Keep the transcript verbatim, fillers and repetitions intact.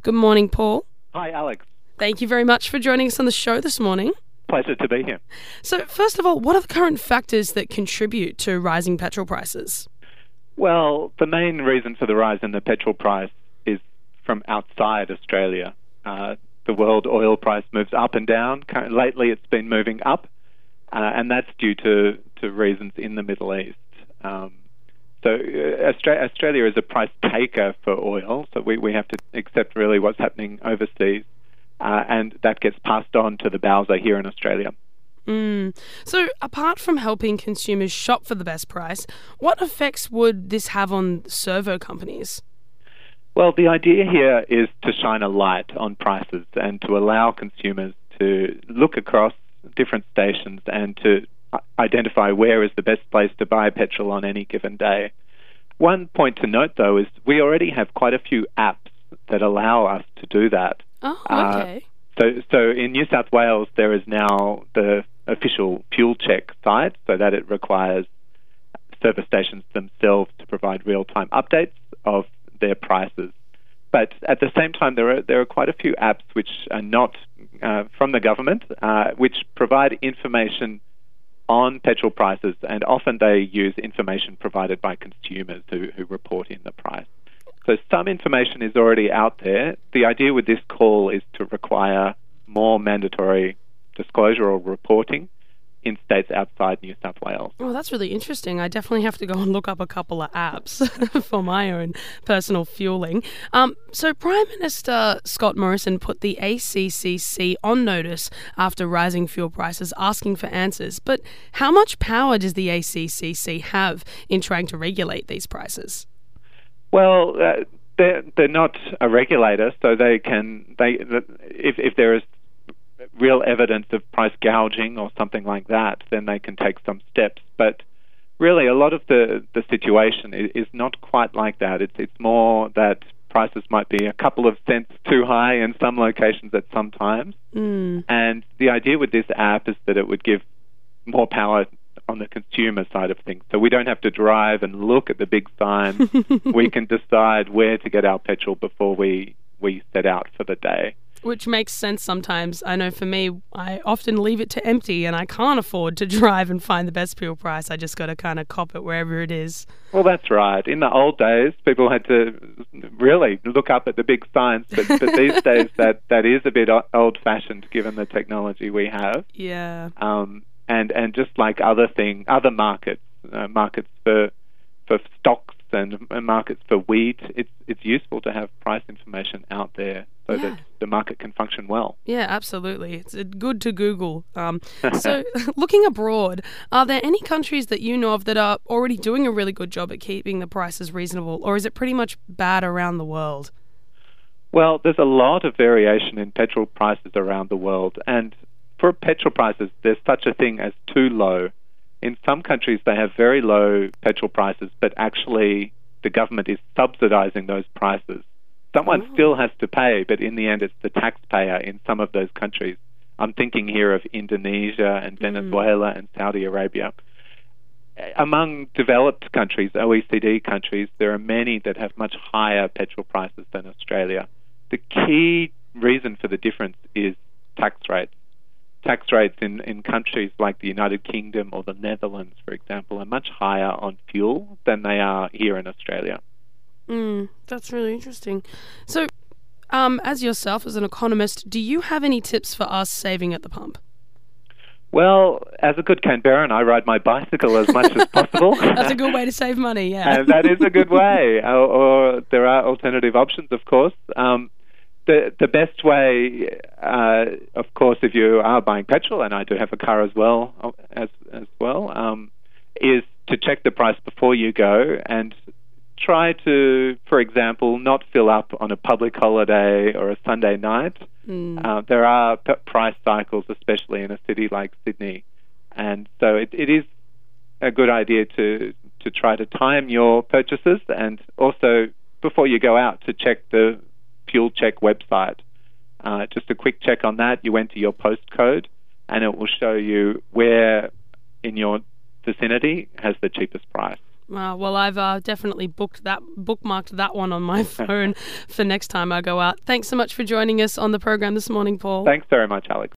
Good morning, Paul. Hi, Alex. Thank you very much for joining us on the show this morning. Pleasure to be here. So, first of all, what are the current factors that contribute to rising petrol prices? Well, the main reason for the rise in the petrol price is from outside Australia. Uh, the world oil price moves up and down. Lately, it's been moving up, uh, and that's due to, to reasons in the Middle East. Um, so uh, Australia, Australia is a price taker for oil, so we, we have to accept really what's happening overseas, uh, and that gets passed on to the bowser here in Australia. Mm. So, apart from helping consumers shop for the best price, what effects would this have on servo companies? Well, the idea here is to shine a light on prices and to allow consumers to look across different stations and to identify where is the best place to buy petrol on any given day. One point to note, though, is we already have quite a few apps that allow us to do that. Oh, okay. Uh, so, so in New South Wales, there is now the official fuel check site, so that it requires service stations themselves to provide real-time updates of their prices. But at the same time, there are there are quite a few apps which are not uh, from the government, uh, which provide information on petrol prices, and often they use information provided by consumers who, who report in the price. So some information is already out there. The idea with this call is to require more mandatory disclosure or reporting in states outside New South Wales. Well, that's really interesting. I definitely have to go and look up a couple of apps for my own personal fueling. Um, so Prime Minister Scott Morrison put the A C C C on notice after rising fuel prices, asking for answers. But how much power does the A C C C have in trying to regulate these prices? Well, uh, they're, they're not a regulator, so they can, they if, if there is real evidence of price gouging or something like that, then they can take some steps. But really, a lot of the, the situation is, is not quite like that. It's, it's more that prices might be a couple of cents too high in some locations at some times. Mm. And the idea with this app is that it would give more power on the consumer side of things. So we don't have to drive and look at the big signs. We can decide where to get our petrol before we, we set out for the day. Which makes sense sometimes. I know for me, I often leave it to empty and I can't afford to drive and find the best fuel price. I just got to kind of cop it wherever it is. Well, that's right. In the old days, people had to really look up at the big signs, but, but these days that, that is a bit old-fashioned given the technology we have. Yeah. Um, and, and just like other thing, other markets, uh, markets for for stocks and, and markets for wheat, it's it's useful to have price information out there so yeah. that the market can function well. Yeah, absolutely. It's good to Google. Um, so looking abroad, are there any countries that you know of that are already doing a really good job at keeping the prices reasonable, or is it pretty much bad around the world? Well, there's a lot of variation in petrol prices around the world, and for petrol prices, there's such a thing as too low. In some countries, they have very low petrol prices, but actually the government is subsidizing those prices. Someone oh. still has to pay, but in the end, it's the taxpayer in some of those countries. I'm thinking here of Indonesia and Venezuela mm. and Saudi Arabia. Among developed countries, O E C D countries, there are many that have much higher petrol prices than Australia. The key reason for the difference is tax rates. Tax rates in, in countries like the United Kingdom or the Netherlands, for example, are much higher on fuel than they are here in Australia. Mm, that's really interesting. So, um, as yourself, as an economist, do you have any tips for us saving at the pump? Well, as a good Canberran, I ride my bicycle as much as possible. That's a good way to save money, yeah. And that is a good way. Or, or there are alternative options, of course. Um, The the best way, uh, of course, if you are buying petrol, and I do have a car as well, as as well, um, is to check the price before you go and try to, for example, not fill up on a public holiday or a Sunday night. Mm. Uh, there are p- price cycles, especially in a city like Sydney, and so it, it is a good idea to to try to time your purchases, and also before you go out to check the Fuel Check website. Uh, just a quick check on that. You enter your postcode, and it will show you where in your vicinity has the cheapest price. Uh, well, I've uh, definitely booked that, bookmarked that one on my phone for next time I go out. Thanks so much for joining us on the program this morning, Paul. Thanks very much, Alex.